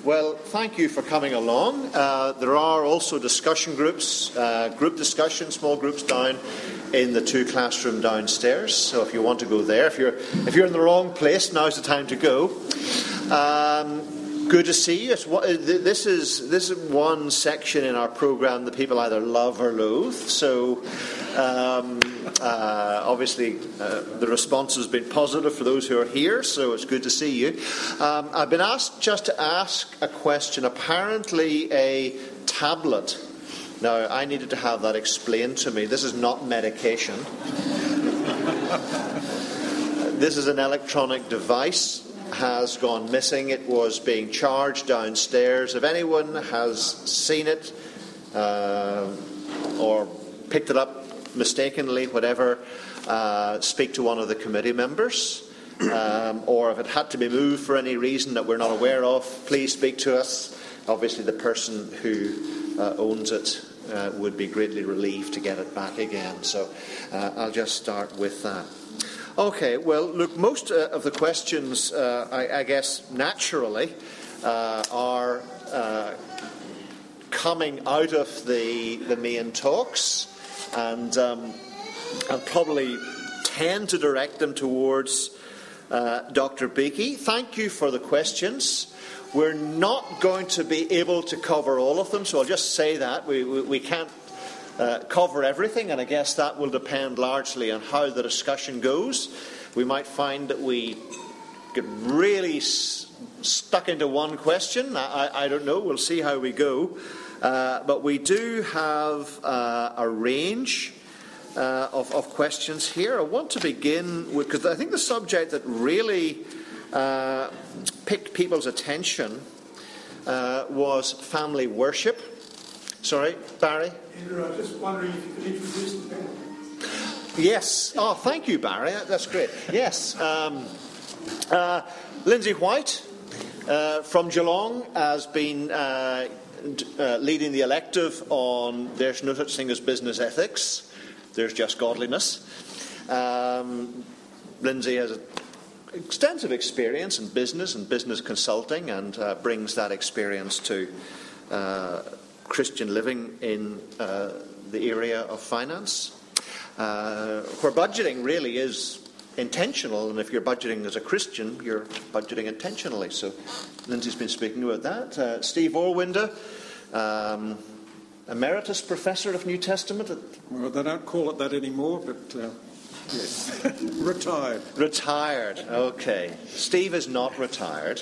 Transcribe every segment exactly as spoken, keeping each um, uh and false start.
Well, thank you for coming along. Uh, there are also discussion groups, uh, group discussion, small groups down in the two classroom downstairs. So if you want to go there, if you're if you're in the wrong place, now's the time to go. Um, good to see you. It's, this is this is one section in our program that people either love or loathe. So um, uh, obviously uh, the response has been positive for those who are here. So it's good to see you. Um, I've been asked just to ask a question. Apparently, a tablet. Now, I needed to have that explained to me. This is not medication. This is an electronic device. Has gone missing. It was being charged downstairs. If anyone has seen it uh, or picked it up mistakenly, whatever, uh, speak to one of the committee members. Um, or if it had to be moved for any reason that we're not aware of, please speak to us. Obviously, the person who uh, owns it uh, would be greatly relieved to get it back again. So uh, I'll just start with that. Okay, well, look, most uh, of the questions, uh, I, I guess, naturally, uh, are uh, coming out of the the main talks, and um, I'll probably tend to direct them towards uh, Doctor Beakey. Thank you for the questions. We're not going to be able to cover all of them, so I'll just say that. We, we, we can't Uh, cover everything, and I guess that will depend largely on how the discussion goes. We might find that we get really s- stuck into one question. I, I, I don't know. We'll see how we go. Uh, but we do have uh, a range uh, of, of questions here. I want to begin with, because I think the subject that really uh, picked people's attention uh, was family worship. Sorry, Barry? Andrew, I was just wondering if you could introduce the panel. Yes. Oh, thank you, Barry. That's great. Yes. Um, uh, Lindsay White uh, from Geelong has been uh, uh, leading the elective on There's No Such Thing as Business Ethics. There's Just Godliness. Um, Lindsay has a extensive experience in business and business consulting, and uh, brings that experience to uh, Christian living in uh, the area of finance, uh, where budgeting really is intentional, and if you're budgeting as a Christian, you're budgeting intentionally. So Lindsay's been speaking about that. Uh, Steve Orwinder, um, Emeritus Professor of New Testament. At well, they don't call it that anymore, but uh, yes, retired. Retired, okay. Steve is not retired.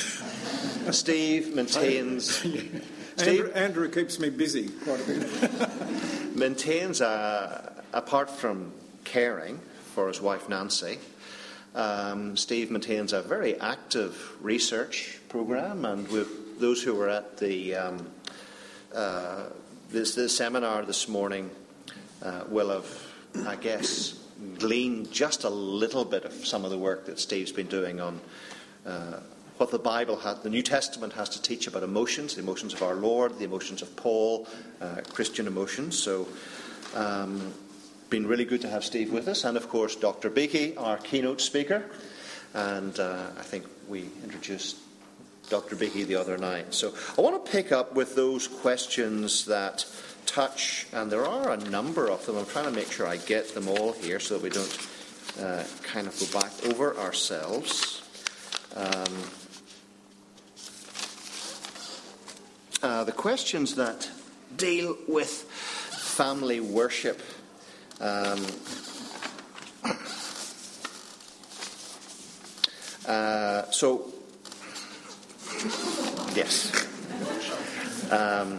Steve maintains... Andrew, Andrew keeps me busy quite a bit. Maintains, a, apart from caring for his wife Nancy, um, Steve maintains a very active research program, and with those who were at the um, uh, this, this seminar this morning uh, will have, I guess, gleaned just a little bit of some of the work that Steve's been doing on uh, what the Bible has, the New Testament has to teach about emotions, the emotions of our Lord, the emotions of Paul, uh, Christian emotions. So, um, been really good to have Steve with us, and of course Doctor Beakey, our keynote speaker. And uh, I think we introduced Doctor Beakey the other night. So I want to pick up with those questions that touch, and there are a number of them. I'm trying to make sure I get them all here so that we don't uh, kind of go back over ourselves. Um, Uh, the questions that deal with family worship. Um, uh, so, yes. Um,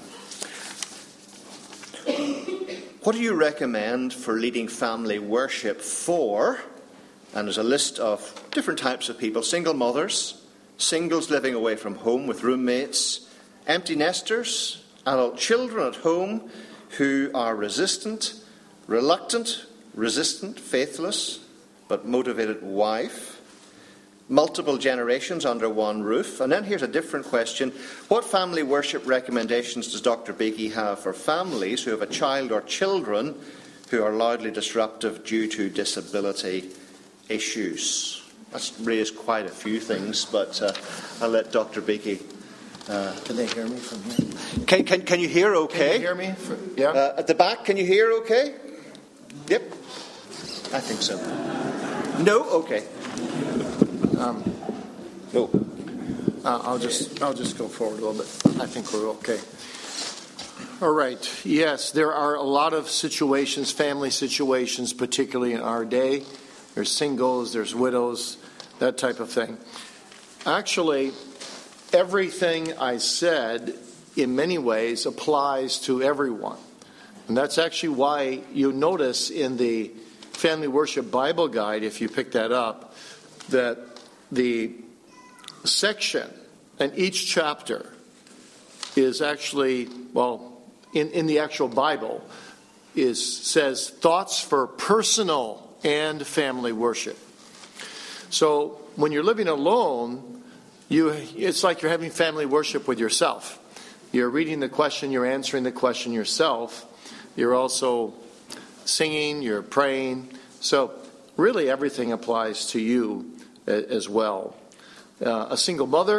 what do you recommend for leading family worship for? And there's a list of different types of people: single mothers, singles living away from home with roommates, empty nesters, adult children at home who are resistant, reluctant, resistant, faithless, but motivated wife, multiple generations under one roof. And then here's a different question. What family worship recommendations does Doctor Beakey have for families who have a child or children who are loudly disruptive due to disability issues? That's raised quite a few things, but uh, I'll let Doctor Beakey Uh, can they hear me from here? Can, can, can you hear okay? Can you hear me? For, yeah? Uh, at the back, can you hear okay? Yep. I think so. No? Okay. Um, no. Uh, I'll just I'll just go forward a little bit. I think we're okay. All right. Yes, there are a lot of situations, family situations, particularly in our day. There's singles, there's widows, that type of thing. Actually, everything I said, in many ways, applies to everyone. And that's actually why you notice in the Family Worship Bible Guide, if you pick that up, that the section and each chapter is actually, well, in, in the actual Bible, is says thoughts for personal and family worship. So when you're living alone, you it's like you're having family worship with yourself. You're reading the question, you're answering the question yourself. You're also singing, you're praying. So really everything applies to you as well. Uh, a single mother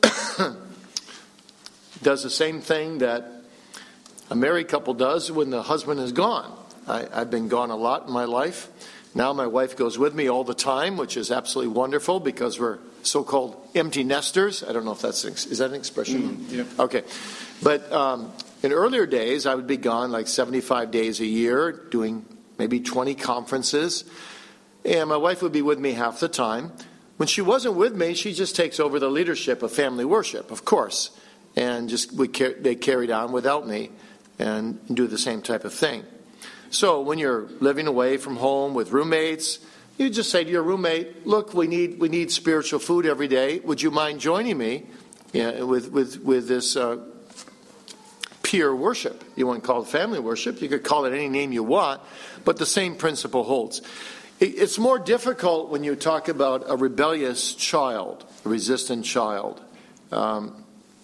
does the same thing that a married couple does when the husband is gone. I, I've been gone a lot in my life. Now my wife goes with me all the time, which is absolutely wonderful because we're so-called empty nesters. I don't know if that's is that an expression? Mm, yeah. Okay, but um, in earlier days, I would be gone like seventy-five days a year, doing maybe twenty conferences, and my wife would be with me half the time. When she wasn't with me, she just takes over the leadership of family worship, of course, and just we car- they carried on without me and do the same type of thing. So when you're living away from home with roommates, you just say to your roommate, "Look, we need we need spiritual food every day. Would you mind joining me yeah, with with with this uh, peer worship?" You wouldn't call it family worship. You could call it any name you want, but the same principle holds. It's more difficult when you talk about a rebellious child, a resistant child. Um,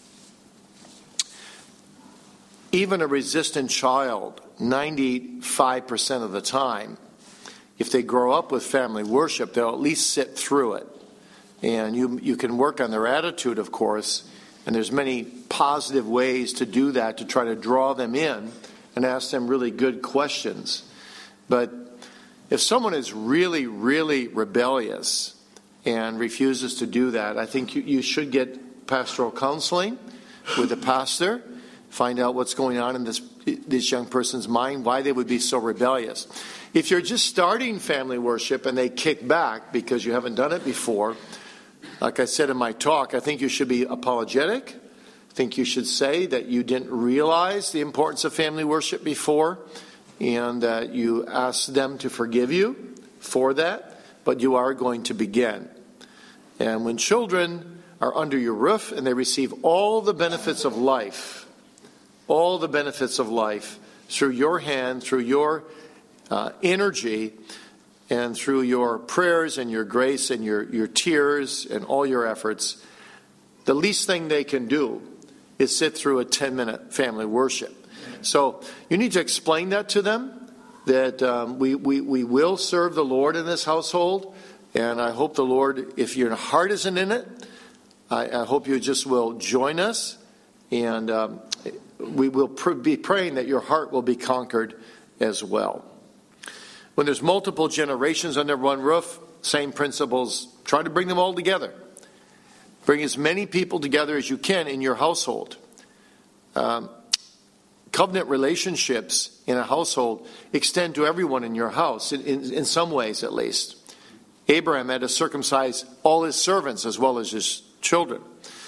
even a resistant child, ninety-five percent of the time, if they grow up with family worship, they'll at least sit through it. And you you can work on their attitude, of course, and there's many positive ways to do that, to try to draw them in and ask them really good questions. But if someone is really, really rebellious and refuses to do that, I think you, you should get pastoral counseling with a pastor, find out what's going on in this this young person's mind, why they would be so rebellious. If you're just starting family worship and they kick back because you haven't done it before, like I said in my talk, I think you should be apologetic. I think you should say that you didn't realize the importance of family worship before, and that you ask them to forgive you for that, but you are going to begin. And when children are under your roof and they receive all the benefits of life, all the benefits of life through your hand, through your uh, energy, and through your prayers and your grace and your, your tears and all your efforts, the least thing they can do is sit through a ten-minute family worship. So you need to explain that to them, that um, we, we, we will serve the Lord in this household. And I hope the Lord, if your heart isn't in it, I, I hope you just will join us. And um, we will pr- be praying that your heart will be conquered as well. When there's multiple generations under one roof, same principles, try to bring them all together. Bring as many people together as you can in your household. Um, Covenant relationships in a household extend to everyone in your house, in, in, in some ways at least. Abraham had to circumcise all his servants as well as his children.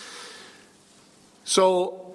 So,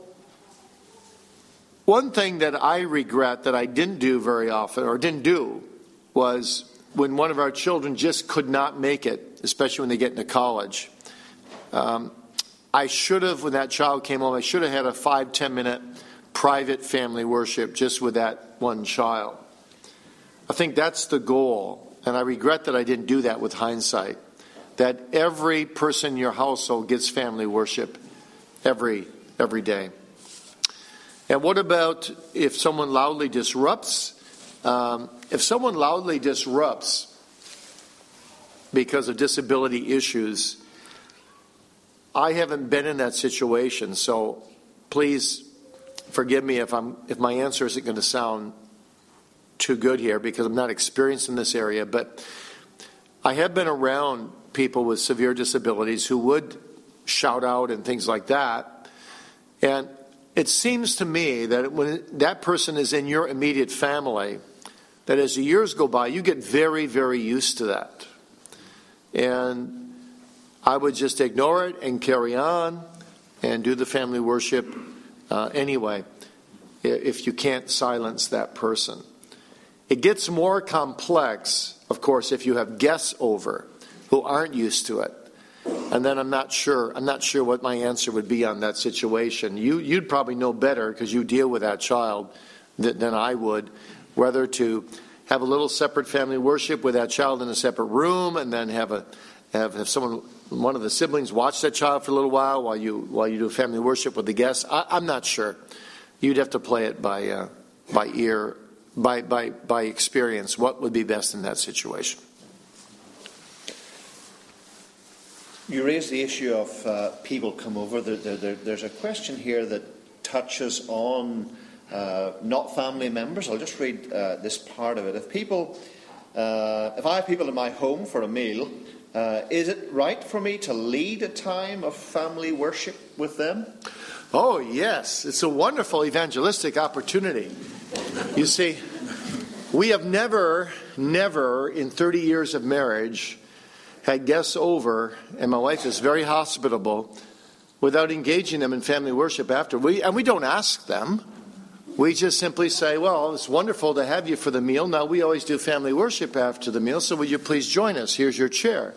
one thing that I regret that I didn't do very often, or didn't do, was when one of our children just could not make it, especially when they get into college. Um, I should have, when that child came home, I should have had a five, ten minute private family worship just with that one child. I think that's the goal, and I regret that I didn't do that with hindsight, that every person in your household gets family worship every every day. And what about if someone loudly disrupts? Um, if someone loudly disrupts because of disability issues, I haven't been in that situation, so please forgive me if I'm if my answer isn't going to sound too good here, because I'm not experienced in this area. But I have been around people with severe disabilities who would shout out and things like that. And it seems to me that when that person is in your immediate family, that as the years go by, you get very, very used to that. And I would just ignore it and carry on and do the family worship uh, anyway, if you can't silence that person. It gets more complex, of course, if you have guests over who aren't used to it. And then I'm not sure. I'm not sure what my answer would be on that situation. You, you'd probably know better because you deal with that child than, than I would, whether to have a little separate family worship with that child in a separate room, and then have a have, have someone, one of the siblings, watch that child for a little while while you while you do family worship with the guests. I, I'm not sure. You'd have to play it by uh, by ear, by by by experience. What would be best in that situation? You raised the issue of uh, people come over. There, there, there, there's a question here that touches on uh, not family members. I'll just read uh, this part of it. If people, uh, if I have people in my home for a meal, uh, is it right for me to lead a time of family worship with them? Oh, yes. It's a wonderful evangelistic opportunity. You see, we have never, never in thirty years of marriage had guests over, and my wife is very hospitable, without engaging them in family worship after. We and we don't ask them. We just simply say, well, it's wonderful to have you for the meal. Now, we always do family worship after the meal, so would you please join us? Here's your chair.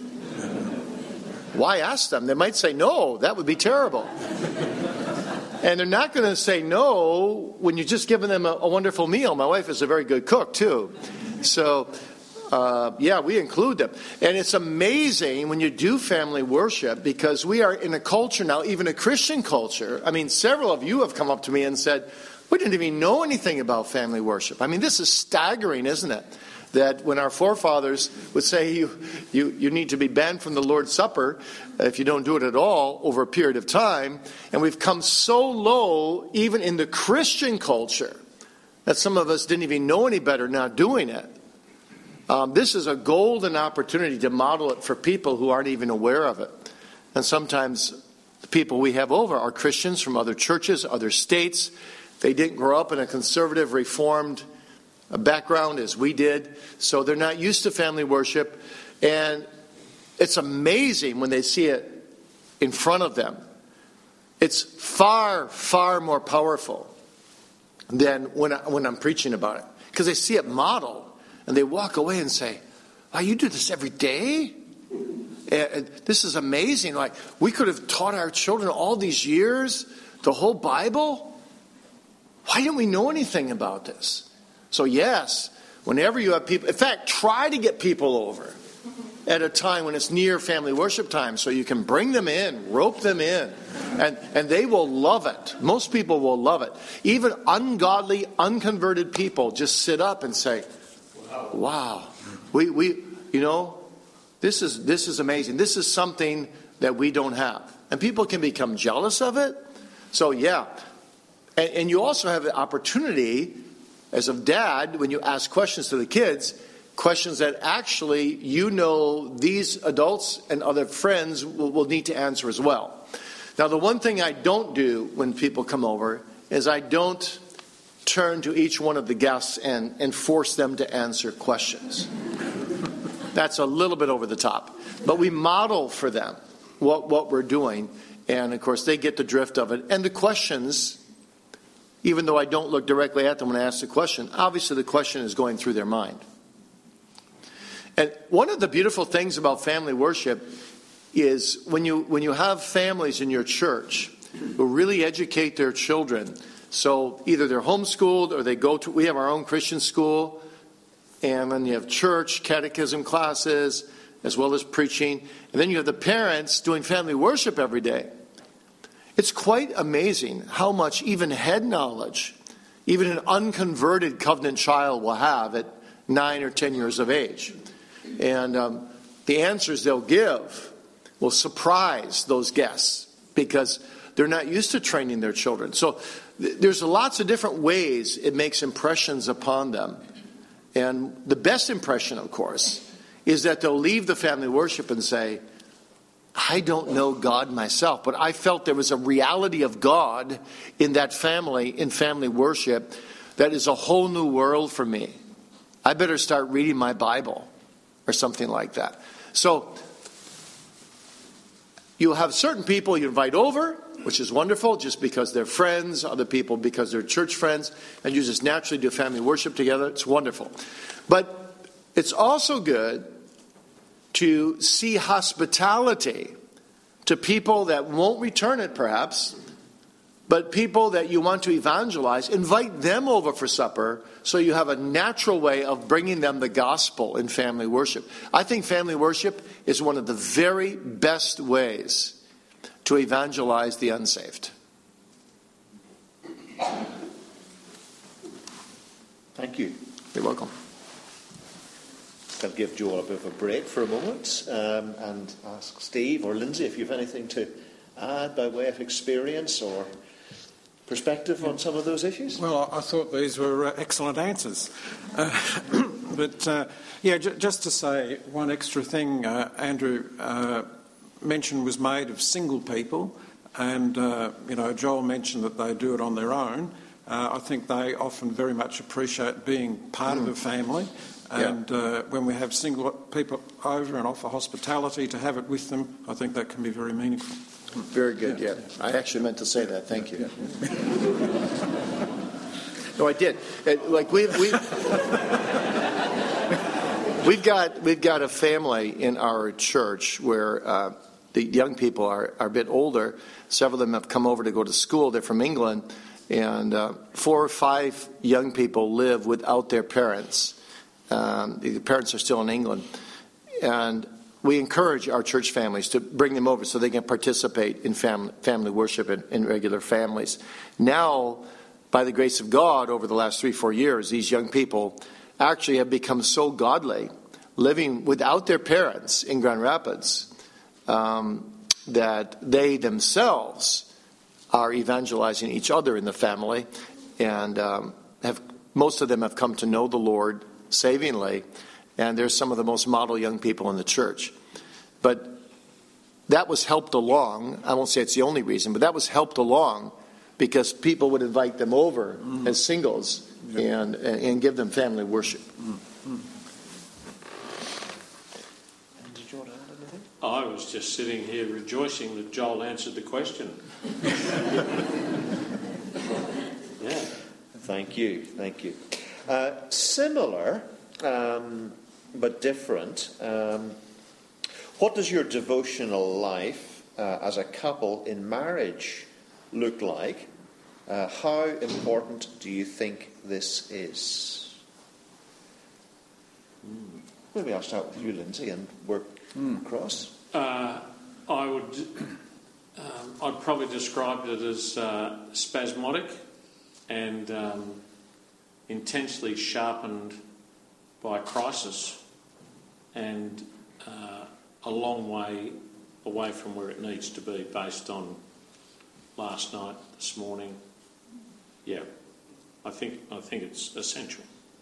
Why ask them? They might say no. That would be terrible. And they're not going to say no when you've just given them a, a wonderful meal. My wife is a very good cook, too. So... Uh, yeah, we include them. And it's amazing when you do family worship, because we are in a culture now, even a Christian culture. I mean, several of you have come up to me and said, we didn't even know anything about family worship. I mean, this is staggering, isn't it? That when our forefathers would say you, you, you need to be banned from the Lord's Supper if you don't do it at all over a period of time. And we've come so low, even in the Christian culture, that some of us didn't even know any better not doing it. Um, this is a golden opportunity to model it for people who aren't even aware of it. And sometimes the people we have over are Christians from other churches, other states. They didn't grow up in a conservative, reformed background as we did, so they're not used to family worship. And it's amazing when they see it in front of them. It's far, far more powerful than when, I, when I'm preaching about it, because they see it modeled. And they walk away and say, "Oh, you do this every day? And this is amazing. Like, we could have taught our children all these years the whole Bible. Why didn't we know anything about this?" So yes, whenever you have people, in fact, try to get people over at a time when it's near family worship time, so you can bring them in, rope them in, and, and they will love it. Most people will love it. Even ungodly, unconverted people just sit up and say, wow, we, we, you know, this is this is amazing. This is something that we don't have. And people can become jealous of it. So, yeah. And, and you also have the opportunity, as a dad, when you ask questions to the kids, questions that actually you know these adults and other friends will, will need to answer as well. Now, the one thing I don't do when people come over is I don't turn to each one of the guests and, and force them to answer questions. That's a little bit over the top. But we model for them what, what we're doing. And, of course, they get the drift of it. And the questions, even though I don't look directly at them when I ask the question, obviously the question is going through their mind. And one of the beautiful things about family worship is when you when you have families in your church who really educate their children. So either they're homeschooled or they go to, we have our own Christian school, and then you have church, catechism classes, as well as preaching. And then you have the parents doing family worship every day. It's quite amazing how much even head knowledge, even an unconverted covenant child will have at nine or ten years of age. And um, the answers they'll give will surprise those guests because they're not used to training their children. So th- there's lots of different ways it makes impressions upon them. And the best impression, of course, is that they'll leave the family worship and say, I don't know God myself, but I felt there was a reality of God in that family, in family worship, that is a whole new world for me. I better start reading my Bible or something like that. So you'll have certain people you invite over, which is wonderful, just because they're friends, other people because they're church friends, and you just naturally do family worship together. It's wonderful. But it's also good to see hospitality to people that won't return it perhaps, but people that you want to evangelize. Invite them over for supper so you have a natural way of bringing them the gospel in family worship. I think family worship is one of the very best ways to evangelize the unsaved. Thank you. You're welcome. I'll give Joel a bit of a break for a moment um, and ask Steve or Lindsay if you have anything to add by way of experience or perspective on some of those issues. Well, I thought these were uh, excellent answers. Uh, but, uh, yeah, j- just to say one extra thing, uh, Andrew uh, mention was made of single people, and, uh, you know, Joel mentioned that they do it on their own. Uh, I think they often very much appreciate being part mm. of a family. And yeah. uh, when we have single people over and offer hospitality to have it with them, I think that can be very meaningful. Very good, yeah. yeah. I actually meant to say that. Thank you. Yeah. No, I did. It, like we've we've, we've got we've got a family in our church where uh, the young people are, are a bit older. Several of them have come over to go to school. They're from England, and uh, four or five young people live without their parents. Um, the parents are still in England, and we encourage our church families to bring them over so they can participate in family, family worship in, in regular families. Now, by the grace of God, over the last three, four years, these young people actually have become so godly, living without their parents in Grand Rapids, um, that they themselves are evangelizing each other in the family, and um, have most of them have come to know the Lord savingly, and they're some of the most model young people in the church. But that was helped along. I won't say it's the only reason, but that was helped along because people would invite them over mm-hmm. as singles yep. and, and and give them family worship. Mm-hmm. Did you want to add anything? I was just sitting here rejoicing that Joel answered the question. Yeah. Thank you. Thank you. Uh, similar, um, but different. Um, what does your devotional life uh, as a couple in marriage look like? Uh, how important do you think this is? Mm. Maybe I'll start with you, Lindsay, and work mm. across. Uh, I would. Um, I'd probably describe it as uh, spasmodic and. Um, intensely sharpened by crisis and uh, a long way away from where it needs to be based on last night, this morning. Yeah, I think I think it's essential.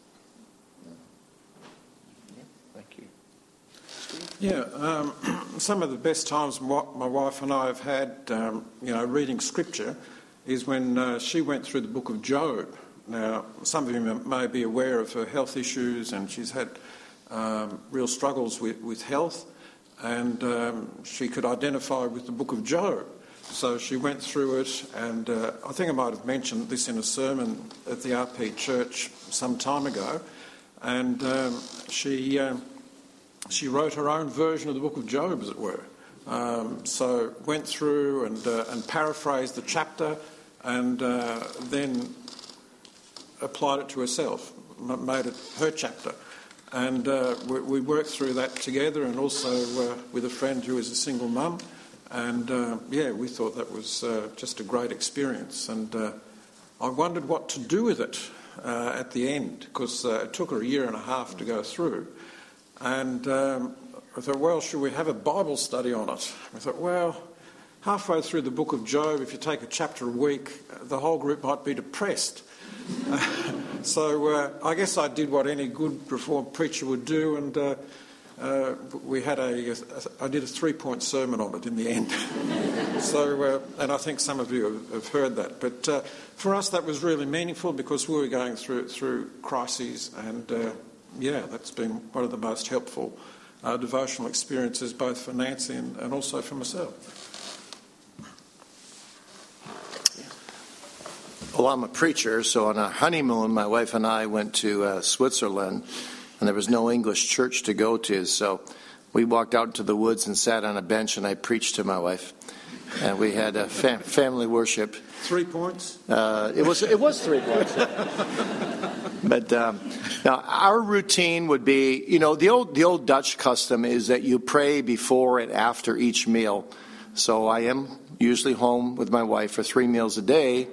Yeah, thank you. Yeah, um, some of the best times my wife and I have had, um, you know, reading scripture is when uh, she went through the book of Job. Now, some of you may be aware of her health issues, and she's had um, real struggles with, with health, and um, she could identify with the book of Job. So she went through it, and uh, I think I might have mentioned this in a sermon at the R P Church some time ago, and um, she um, she wrote her own version of the book of Job, as it were. Um, so went through and, uh, and paraphrased the chapter, and uh, then applied it to herself, made it her chapter. And uh, we, we worked through that together, and also uh, with a friend who is a single mum. And uh, yeah, we thought that was uh, just a great experience. And uh, I wondered what to do with it uh, at the end, because uh, it took her a year and a half to go through. And um, I thought, well, should we have a Bible study on it? I thought, well, halfway through the book of Job, if you take a chapter a week, the whole group might be depressed. Uh, so uh, I guess I did what any good Reformed preacher would do, and uh, uh, we had a, a, I did a three-point sermon on it in the end. so, uh, and I think some of you have, have heard that. But uh, for us, that was really meaningful because we were going through through crises, and uh, yeah, that's been one of the most helpful uh, devotional experiences, both for Nancy and, and also for myself. Well, I'm a preacher, so on our honeymoon, my wife and I went to uh, Switzerland, and there was no English church to go to, so we walked out into the woods and sat on a bench, and I preached to my wife, and we had a fam- family worship. Three points? Uh, it was it was three points. But um, now our routine would be, you know, the old the old Dutch custom is that you pray before and after each meal. So I am usually home with my wife for three meals a day.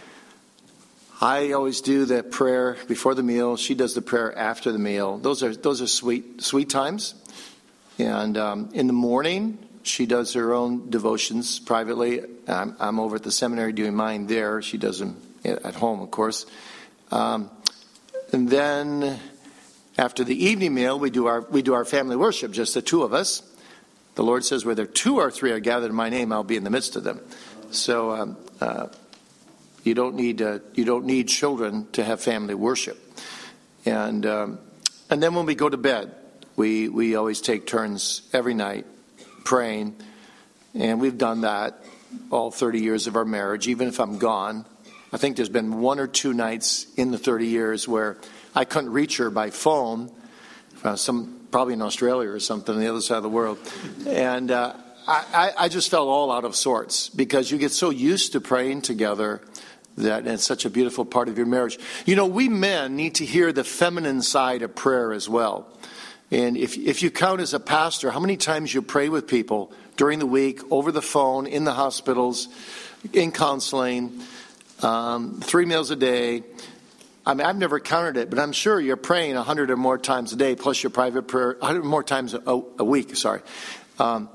I always do the prayer before the meal. She does the prayer after the meal. Those are those are sweet sweet times. And um, in the morning, she does her own devotions privately. I'm, I'm over at the seminary doing mine there. She does them at home, of course. Um, and then after the evening meal, we do our we do our family worship, just the two of us. The Lord says, "Where there two or three are gathered in my name, I'll be in the midst of them." So. Um, uh, You don't need uh, you don't need children to have family worship, and um, and then when we go to bed, we we always take turns every night praying, and we've done that all thirty years of our marriage. Even if I'm gone, I think there's been one or two nights in the thirty years where I couldn't reach her by phone, uh, some probably in Australia or something on the other side of the world, and uh, I, I just felt all out of sorts because you get so used to praying together. That it's such a beautiful part of your marriage. You know, we men need to hear the feminine side of prayer as well. And if if you count as a pastor, how many times you pray with people during the week, over the phone, in the hospitals, in counseling, um, three meals a day. I mean, I've never counted it, but I'm sure you're praying a hundred or more times a day, plus your private prayer, a hundred more times a, a week, sorry. Um,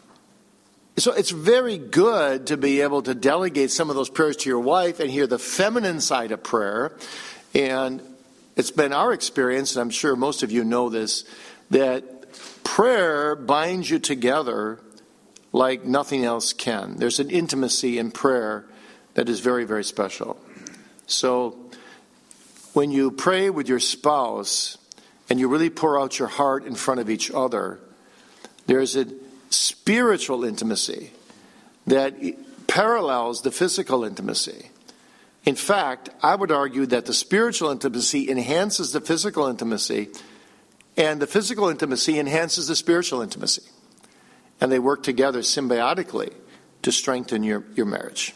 So it's very good to be able to delegate some of those prayers to your wife and hear the feminine side of prayer. And it's been our experience, and I'm sure most of you know this, that prayer binds you together like nothing else can. There's an intimacy in prayer that is very, very special. So when you pray with your spouse and you really pour out your heart in front of each other, there's a spiritual intimacy that parallels the physical intimacy. In fact, I would argue that the spiritual intimacy enhances the physical intimacy, and the physical intimacy enhances the spiritual intimacy. And they work together symbiotically to strengthen your, your marriage.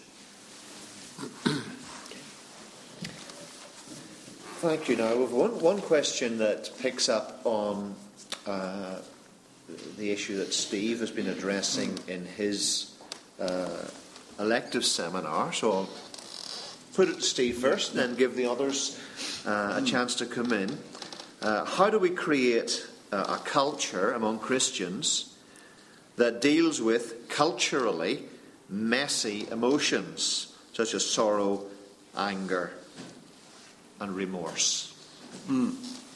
Thank you. Now, we have one, one question that picks up on uh, the issue that Steve has been addressing in his uh, elective seminar. So I'll put it to Steve first and then give the others uh, a chance to come in. Uh, how do we create uh, a culture among Christians that deals with culturally messy emotions such as sorrow, anger, and remorse? Mm.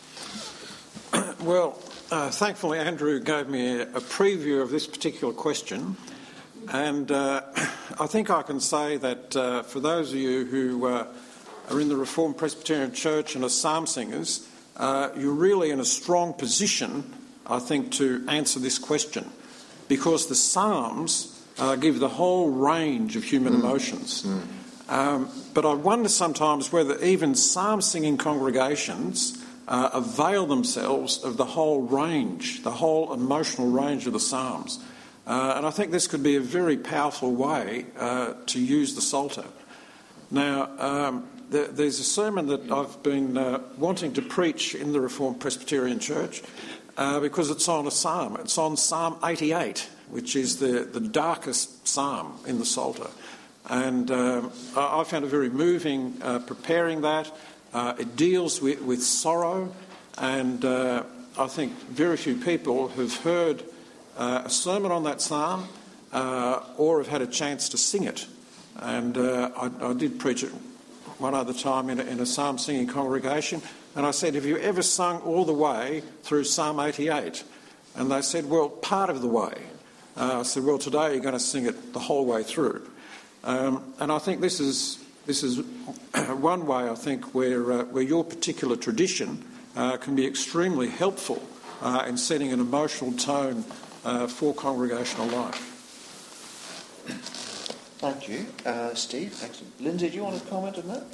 Well, Uh, thankfully, Andrew gave me a, a preview of this particular question, and uh, I think I can say that uh, for those of you who uh, are in the Reformed Presbyterian Church and are psalm singers, uh, you're really in a strong position, I think, to answer this question, because the Psalms uh, give the whole range of human mm. emotions. Mm. Um, but I wonder sometimes whether even psalm singing congregations Uh, avail themselves of the whole range, the whole emotional range of the Psalms. Uh, and I think this could be a very powerful way uh, to use the Psalter. Now, um, there, there's a sermon that I've been uh, wanting to preach in the Reformed Presbyterian Church uh, because it's on a psalm. It's on Psalm eighty-eight, which is the, the darkest psalm in the Psalter. And um, I, I found it very moving uh, preparing that. Uh, it deals with, with sorrow, and uh, I think very few people who've heard uh, a sermon on that psalm uh, or have had a chance to sing it. And uh, I, I did preach it one other time in a, in a psalm singing congregation, and I said, have you ever sung all the way through Psalm eighty-eight? And they said, well, part of the way. Uh, I said, well, today you're going to sing it the whole way through. Um, and I think this is this is one way, I think, where uh, where your particular tradition uh, can be extremely helpful uh, in setting an emotional tone uh, for congregational life. Thank you, uh, Steve. Excellent. Lindsay, do you want to comment on that?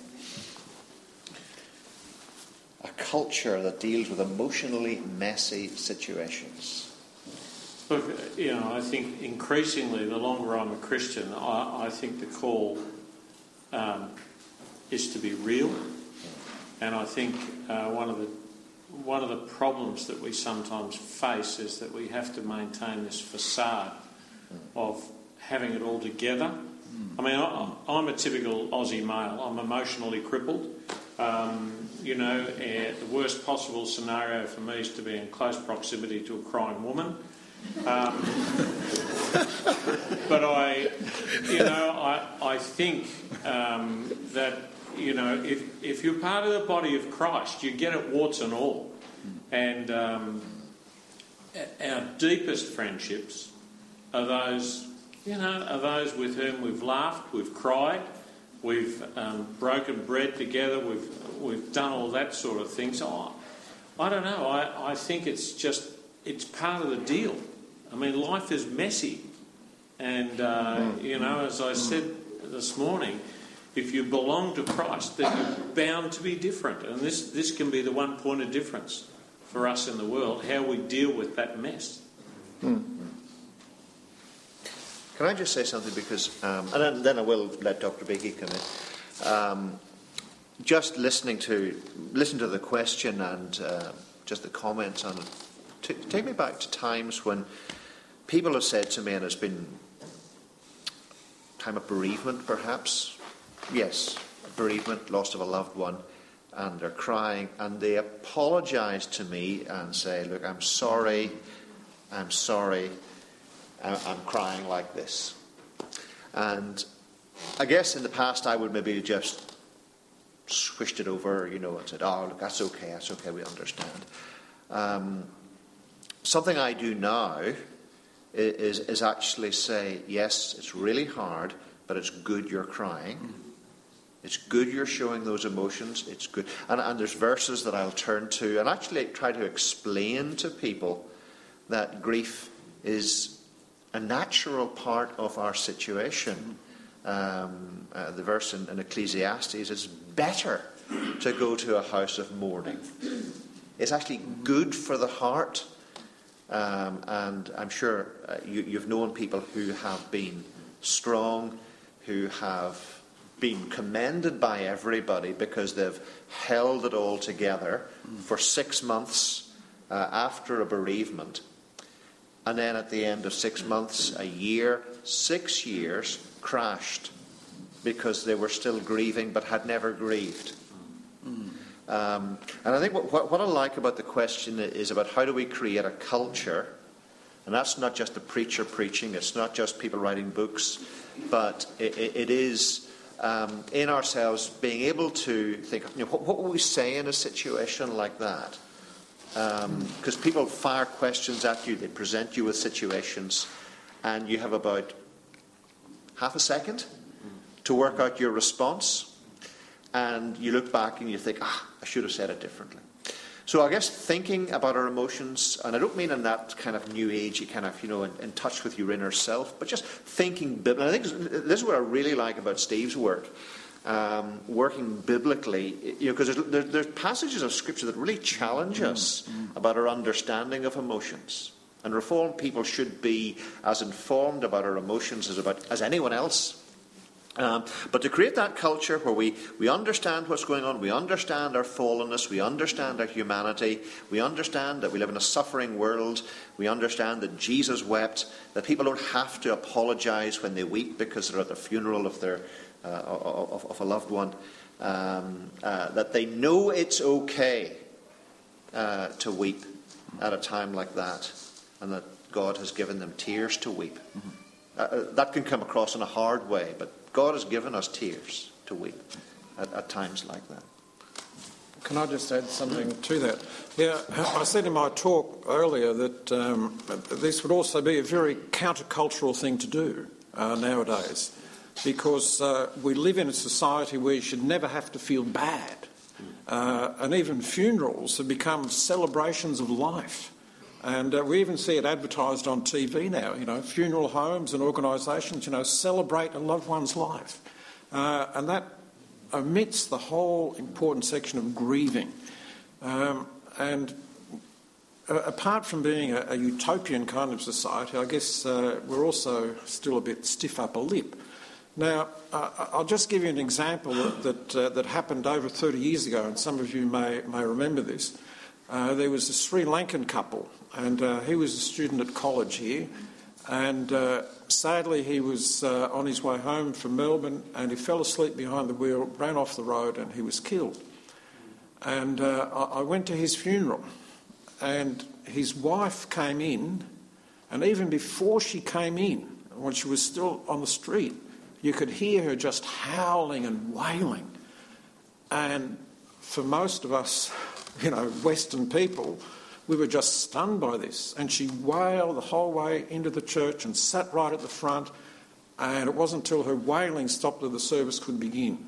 A culture that deals with emotionally messy situations. Look, you know, I think increasingly, the longer I'm a Christian, I, I think the call um, is to be real, and I think uh, one of the one of the problems that we sometimes face is that we have to maintain this facade of having it all together. I mean, I, I'm a typical Aussie male. I'm emotionally crippled. Um, you know, uh, the worst possible scenario for me is to be in close proximity to a crying woman. Um, but I, you know, I, I think um, that, you know, if, if you're part of the body of Christ, you get it warts and all. And um, our deepest friendships are those, you know, are those with whom we've laughed, we've cried, we've um, broken bread together, we've we've done all that sort of thing. So I, I don't know. I, I think it's just it's part of the deal. I mean, life is messy, and uh, you know, as I said this morning, if you belong to Christ, then you're bound to be different. And this this can be the one point of difference for us in the world, how we deal with that mess. Hmm. Can I just say something, because, um, and then, then I will let Doctor Beakey come in. Um, just listening to listen to the question and uh, just the comments on it, t- take me back to times when people have said to me, and it's been time of bereavement, perhaps. Yes, bereavement, loss of a loved one, and they're crying, and they apologise to me and say, "Look, I'm sorry, I'm sorry." I'm crying like this. And I guess in the past I would maybe just swished it over, you know, and said, oh, look, that's okay, that's okay, we understand. Um, something I do now is, is actually say, yes, it's really hard, but it's good you're crying. It's good you're showing those emotions. It's good. And, and there's verses that I'll turn to and actually try to explain to people that grief is a natural part of our situation. Um, uh, the verse in, in Ecclesiastes is better to go to a house of mourning. It's actually good for the heart. Um, and I'm sure uh, you, you've known people who have been strong, who have been commended by everybody because they've held it all together for six months uh, after a bereavement. And then at the end of six months, a year, six years, crashed because they were still grieving but had never grieved. Mm. Um, and I think what, what, what I like about the question is about how do we create a culture, and that's not just the preacher preaching, it's not just people writing books, but it, it, it is um, in ourselves being able to think, you know, what, what would we say in a situation like that? Because um, people fire questions at you, they present you with situations, and you have about half a second to work out your response, and you look back and you think, ah, I should have said it differently. So I guess thinking about our emotions, and I don't mean in that kind of new agey kind of, you know, in, in touch with your inner self, but just thinking biblically. I think this is what I really like about Steve's work. Um, working biblically, you know, because there's, there, there's passages of Scripture that really challenge us mm-hmm. about our understanding of emotions. And Reformed people should be as informed about our emotions as about as anyone else. Um, but to create that culture where we, we understand what's going on, we understand our fallenness, we understand our humanity, we understand that we live in a suffering world, we understand that Jesus wept, that people don't have to apologise when they weep because they're at the funeral of their Uh, of, of a loved one, um, uh, that they know it's okay uh, to weep, at a time like that, and that God has given them tears to weep. Mm-hmm. Uh, that can come across in a hard way, but God has given us tears to weep at, at times like that. Can I just add something to that? Yeah, I said in my talk earlier that um, this would also be a very countercultural thing to do uh, nowadays, because uh, we live in a society where you should never have to feel bad. Uh, and even funerals have become celebrations of life. And uh, we even see it advertised on T V now, you know, funeral homes and organisations, you know, celebrate a loved one's life. Uh, and that omits the whole important section of grieving. Um, and uh, apart from being a, a utopian kind of society, I guess uh, we're also still a bit stiff upper lip. Now, uh, I'll just give you an example that that, uh, that happened over thirty years ago, and some of you may, may remember this. Uh, there was a Sri Lankan couple, and uh, he was a student at college here, and uh, sadly he was uh, on his way home from Melbourne, and he fell asleep behind the wheel, ran off the road, and he was killed. And uh, I, I went to his funeral, and his wife came in, and even before she came in, when she was still on the street, you could hear her just howling and wailing. And for most of us, you know, Western people, we were just stunned by this. And she wailed the whole way into the church and sat right at the front. And it wasn't until her wailing stopped that the service could begin.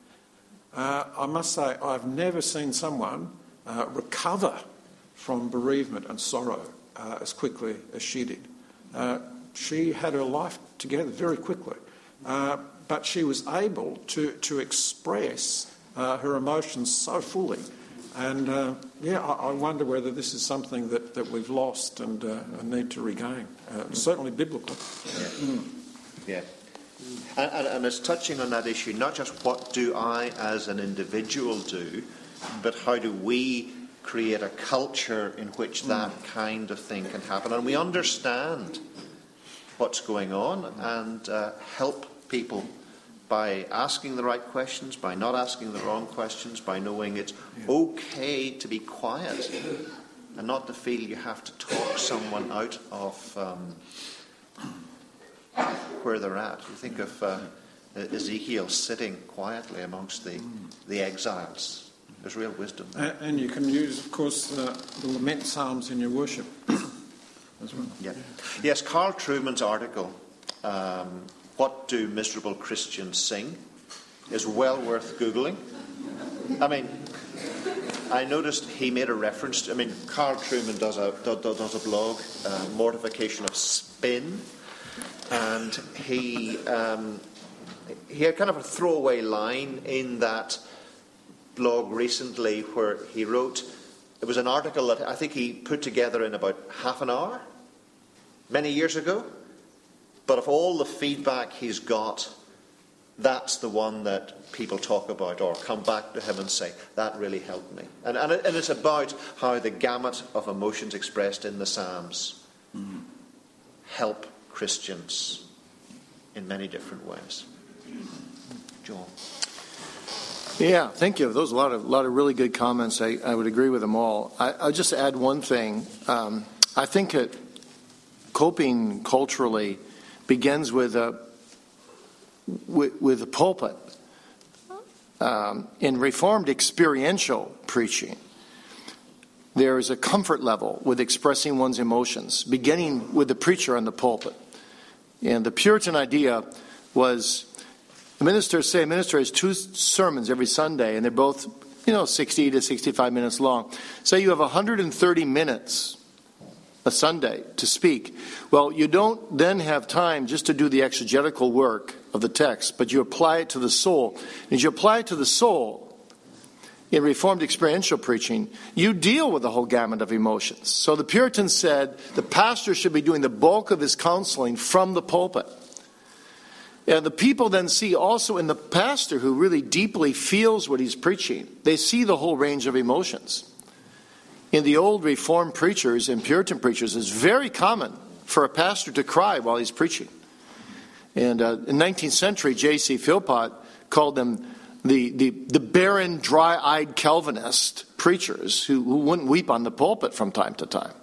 Uh, I must say, I've never seen someone uh, recover from bereavement and sorrow uh, as quickly as she did. Uh, she had her life together very quickly. Uh, but she was able to, to express uh, her emotions so fully. And, uh, yeah, I, I wonder whether this is something that, that we've lost and uh, need to regain. Uh, certainly biblical. Yeah. Mm. Yeah. And, and, and it's touching on that issue, not just what do I as an individual do, but how do we create a culture in which that mm. kind of thing can happen. And we understand what's going on and uh, help people by asking the right questions, by not asking the wrong questions, by knowing it's okay to be quiet and not to feel you have to talk someone out of um, where they're at. You think of uh, Ezekiel sitting quietly amongst the, the exiles. There's real wisdom there. And you can use, of course, uh, the lament psalms in your worship as well. Yeah. Yes, Carl Trueman's article, um, What Do Miserable Christians Sing?, is well worth Googling. I mean, I noticed he made a reference to, I mean, Carl Trueman does a, does a blog, uh, Mortification of Spin, and he, um, he had kind of a throwaway line in that blog recently where he wrote, it was an article that I think he put together in about half an hour, many years ago. But of all the feedback he's got, that's the one that people talk about or come back to him and say, that really helped me. And, and, it, and it's about how the gamut of emotions expressed in the Psalms mm. help Christians in many different ways. John. Yeah, thank you. Those are a lot of, lot of really good comments. I, I would agree with them all. I, I'll just add one thing. Um, I think that coping culturally begins with a with, with a pulpit. Um, in Reformed experiential preaching, there is a comfort level with expressing one's emotions, beginning with the preacher on the pulpit. And the Puritan idea was, the minister, say a minister has two sermons every Sunday, and they're both, you know, sixty to sixty-five minutes long. Say you have one hundred thirty minutes a Sunday to speak. Well, you don't then have time just to do the exegetical work of the text, but you apply it to the soul. And as you apply it to the soul, in Reformed experiential preaching, you deal with the whole gamut of emotions. So the Puritans said the pastor should be doing the bulk of his counseling from the pulpit. And the people then see also in the pastor who really deeply feels what he's preaching, they see the whole range of emotions. In the old Reformed preachers and Puritan preachers, it's very common for a pastor to cry while he's preaching. And uh, in the nineteenth century, J C Philpott called them the, the, the barren, dry-eyed Calvinist preachers who, who wouldn't weep on the pulpit from time to time.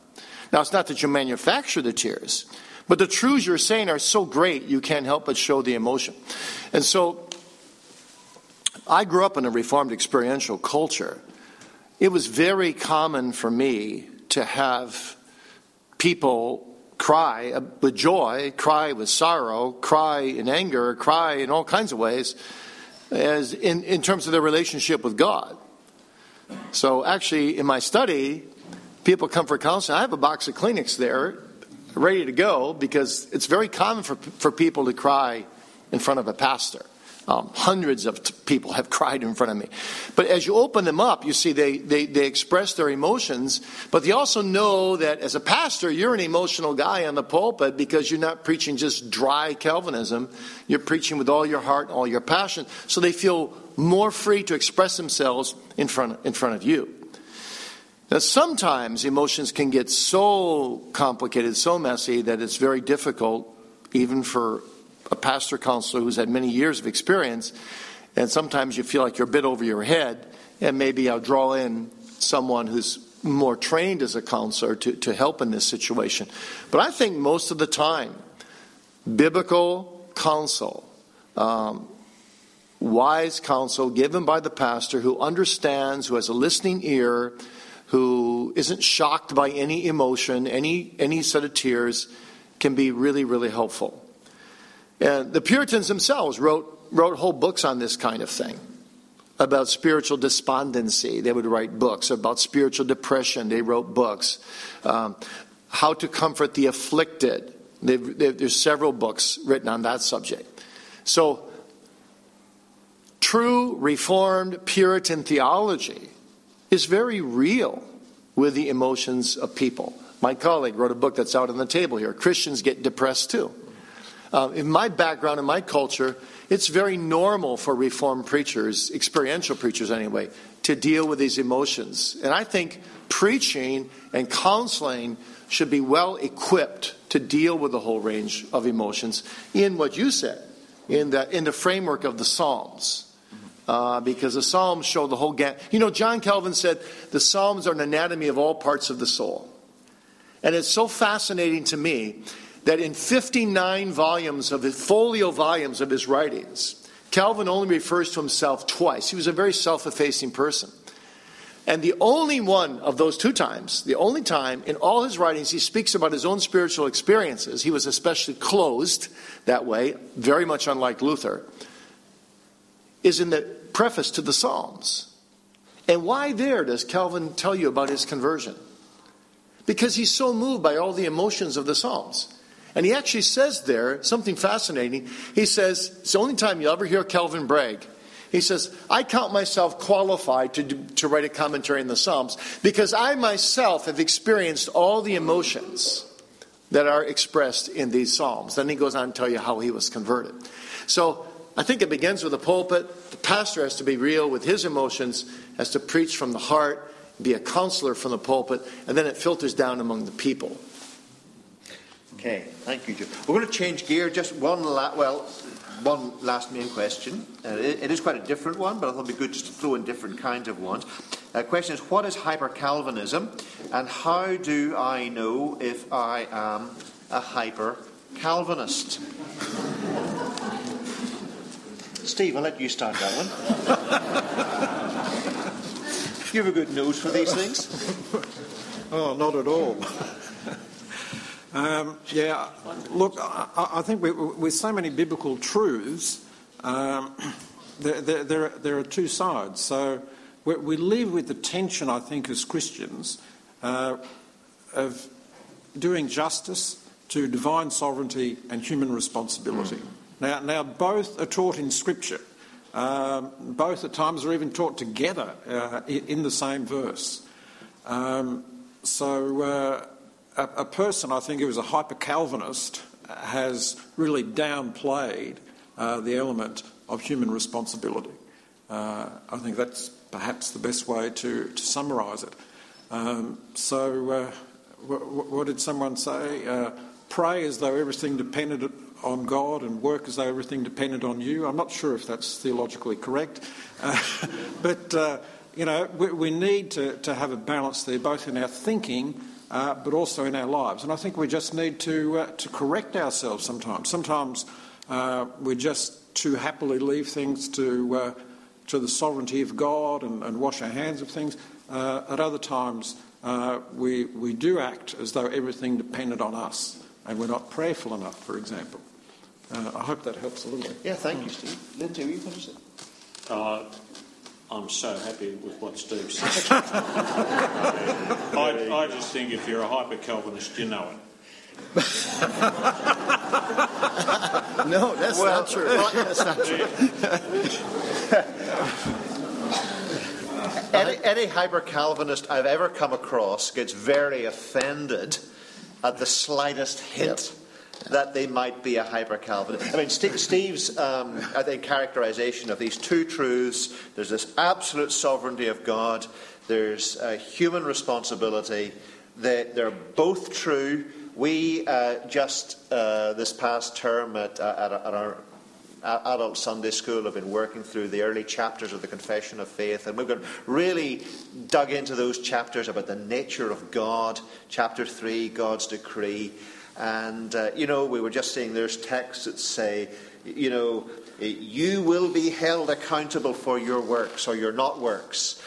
Now, it's not that you manufacture the tears, but the truths you're saying are so great you can't help but show the emotion. And so I grew up in a Reformed experiential culture. It was very common for me to have people cry with joy, cry with sorrow, cry in anger, cry in all kinds of ways as in, in terms of their relationship with God. So actually, in my study, people come for counseling. I have a box of Kleenex there ready to go because it's very common for, for people to cry in front of a pastor. Um, hundreds of t- people have cried in front of me. But as you open them up, you see they, they, they express their emotions, but they also know that as a pastor, you're an emotional guy on the pulpit because you're not preaching just dry Calvinism. You're preaching with all your heart and all your passion. So they feel more free to express themselves in front, in front of you. Now, sometimes emotions can get so complicated, so messy, that it's very difficult, even for a pastor counselor who's had many years of experience, and sometimes you feel like you're a bit over your head, and maybe I'll draw in someone who's more trained as a counselor to, to help in this situation. But I think most of the time, biblical counsel, um, wise counsel given by the pastor who understands, who has a listening ear, who isn't shocked by any emotion, any any set of tears, can be really, really helpful. And the Puritans themselves wrote wrote whole books on this kind of thing, about spiritual despondency. They would write books about spiritual depression. They wrote books. Um, how to comfort the afflicted. They've, they've, there's several books written on that subject. So, true Reformed Puritan theology is very real with the emotions of people. My colleague wrote a book that's out on the table here. Christians get depressed too. Uh, in my background, in my culture, it's very normal for Reformed preachers, experiential preachers anyway, to deal with these emotions. And I think preaching and counseling should be well equipped to deal with the whole range of emotions in what you said, in the, in the framework of the Psalms. Uh, because the Psalms show the whole gamut. You know, John Calvin said the Psalms are an anatomy of all parts of the soul. And it's so fascinating to me that in fifty-nine volumes of his folio volumes of his writings, Calvin only refers to himself twice. He was a very self-effacing person. And the only one of those two times, the only time in all his writings he speaks about his own spiritual experiences, he was especially closed that way, very much unlike Luther, is in the preface to the Psalms. And why there does Calvin tell you about his conversion? Because he's so moved by all the emotions of the Psalms. And he actually says there something fascinating. He says, it's the only time you'll ever hear Calvin brag. He says, I count myself qualified to, do, to write a commentary in the Psalms because I myself have experienced all the emotions that are expressed in these Psalms. Then he goes on to tell you how he was converted. So I think it begins with the pulpit. The pastor has to be real with his emotions, has to preach from the heart, be a counselor from the pulpit, and then it filters down among the people. Okay, thank you, Joe. We're going to change gear. Just one, la- well, one last main question. Uh, it, it is quite a different one, but it'll be good just to throw in different kinds of ones. The uh, question is, what is hyper-Calvinism, and how do I know if I am a hyper-Calvinist? Steve, I'll let you start that one. You have a good nose for these things? Oh, not at all. Um, yeah, look, I, I think we, with so many biblical truths, um, there, there, there, are, there are two sides. So we, we live with the tension, I think, as Christians, uh, of doing justice to divine sovereignty and human responsibility. Now, now both are taught in Scripture. Um, both at times are even taught together uh, in, in the same verse. Um, so... Uh, A, a person, I think, who is a hyper-Calvinist has really downplayed uh, the element of human responsibility. Uh, I think that's perhaps the best way to, to summarise it. Um, so, uh, w- w- what did someone say? Uh, pray as though everything depended on God and work as though everything depended on you. I'm not sure if that's theologically correct. Uh, but, uh, you know, we, we need to, to have a balance there, both in our thinking uh, but also in our lives. And I think we just need to uh, to correct ourselves sometimes. Sometimes uh, we just too happily leave things to uh, to the sovereignty of God and, and wash our hands of things. Uh, at other times, uh, we we do act as though everything depended on us, and we're not prayerful enough, for example. Uh, I hope that helps a little bit. Yeah, thank you, Steve. Lindsay, will you finish it? Uh, I'm so happy with what Steve said. I, I just think if you're a hyper-Calvinist, you know it. No, that's Well, not true. That's not true. Any, any hyper-Calvinist I've ever come across gets very offended at the slightest hint that they might be a hyper-Calvinist. I mean, Steve, Steve's, um, I think, characterization of these two truths, there's this absolute sovereignty of God, there's uh, human responsibility, they, they're both true. We uh, just, uh, this past term at, uh, at, at our adult Sunday school, have been working through the early chapters of the Confession of Faith, and we've got really dug into those chapters about the nature of God. Chapter three, God's decree. And, uh, you know, we were just saying there's texts that say, you know, you will be held accountable for your works or your not works.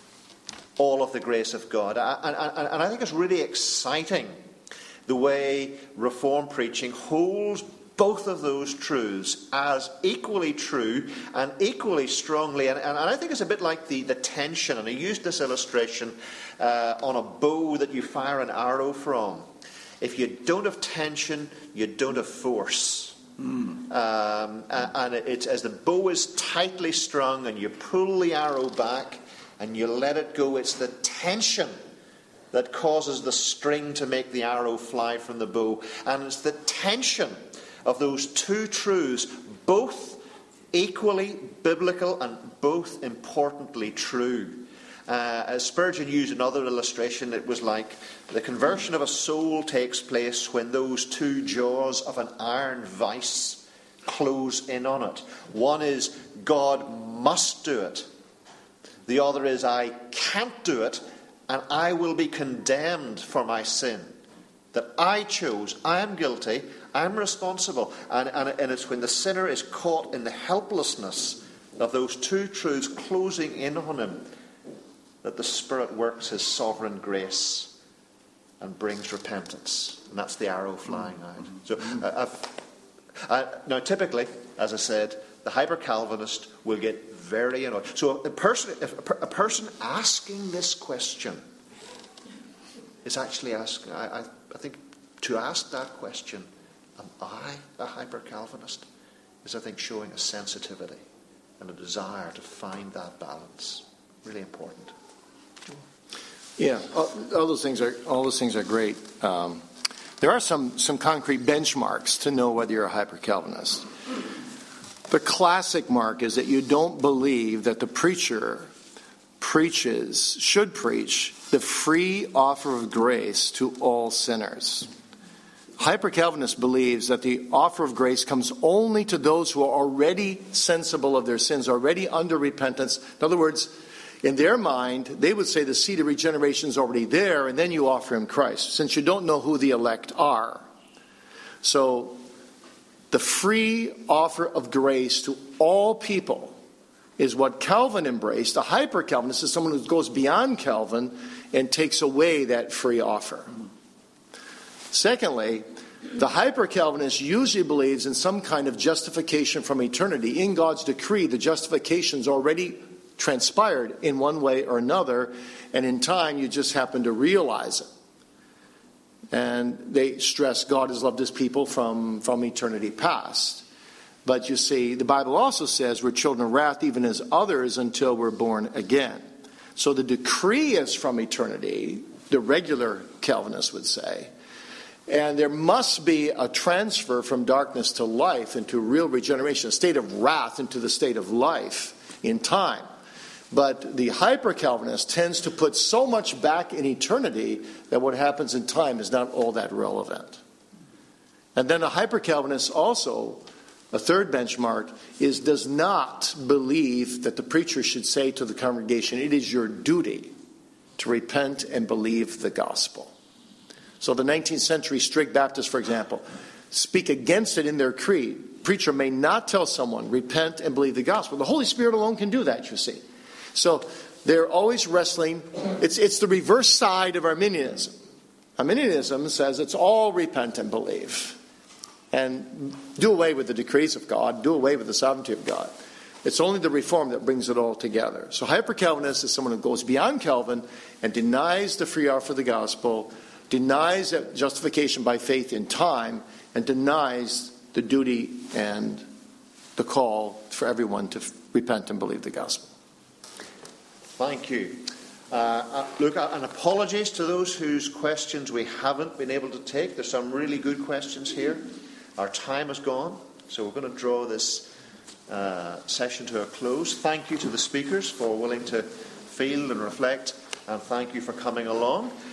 All of the grace of God. And, and, and I think it's really exciting the way Reformed preaching holds both of those truths as equally true and equally strongly. And, and I think it's a bit like the, the tension. And I used this illustration uh, on a bow that you fire an arrow from. If you don't have tension, you don't have force. Mm. Um, and it's as the bow is tightly strung and you pull the arrow back and you let it go, it's the tension that causes the string to make the arrow fly from the bow. And it's the tension of those two truths, both equally biblical and both importantly true. Uh, as Spurgeon used another illustration, it was like the conversion of a soul takes place when those two jaws of an iron vice close in on it. One is God must do it. The other is I can't do it and I will be condemned for my sin. That I chose, I am guilty, I'm responsible. And, and, and it's when the sinner is caught in the helplessness of those two truths closing in on him that the Spirit works his sovereign grace and brings repentance. And that's the arrow flying out. So, uh, I've, I, now typically, as I said, the hyper-Calvinist will get very annoyed. So a person, if a, per, a person asking this question is actually asking, I, I, I think to ask that question, am I a hyper-Calvinist, is I think showing a sensitivity and a desire to find that balance. Really important. Yeah, all, all those things are all those things are great. Um, there are some some concrete benchmarks to know whether you're a hyper-Calvinist. The classic mark is that you don't believe that the preacher preaches, should preach, the free offer of grace to all sinners. Hyper-Calvinist believes that the offer of grace comes only to those who are already sensible of their sins, already under repentance. In other words, in their mind, they would say the seed of regeneration is already there, and then you offer him Christ, since you don't know who the elect are. So, the free offer of grace to all people is what Calvin embraced. A hyper-Calvinist is someone who goes beyond Calvin and takes away that free offer. Secondly, the hyper-Calvinist usually believes in some kind of justification from eternity. In God's decree, the justification is already transpired in one way or another, and in time you just happen to realize it. And they stress God has loved his people from, from eternity past. But you see, the Bible also says we're children of wrath even as others until we're born again. So the decree is from eternity, the regular Calvinist would say. And there must be a transfer from darkness to life into real regeneration, a state of wrath into the state of life in time. But the hyper-Calvinist tends to put so much back in eternity that what happens in time is not all that relevant. And then a hyper-Calvinist also, a third benchmark, is does not believe that the preacher should say to the congregation, it is your duty to repent and believe the gospel. So the nineteenth century strict Baptists, for example, speak against it in their creed. Preacher may not tell someone, repent and believe the gospel. The Holy Spirit alone can do that, you see. So they're always wrestling. It's, it's the reverse side of Arminianism. Arminianism says it's all repent and believe. And do away with the decrees of God, do away with the sovereignty of God. It's only the Reform that brings it all together. So hyper-Calvinist is someone who goes beyond Calvin and denies the free offer of the gospel, denies justification by faith in time, and denies the duty and the call for everyone to repent and believe the gospel. Thank you. Uh, uh, look, uh, and apologies to those whose questions we haven't been able to take. There's some really good questions here. Our time is gone, so we're going to draw this uh, session to a close. Thank you to the speakers for willing to field and reflect, and thank you for coming along.